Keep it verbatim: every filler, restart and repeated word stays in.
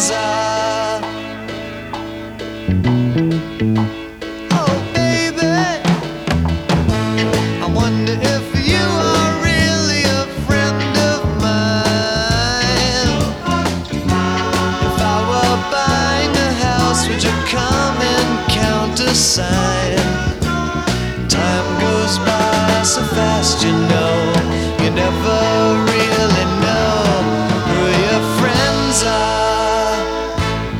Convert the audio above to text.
are. Oh baby, I wonder if you are really a friend of mine. If I were buying a house, would you come and countersign?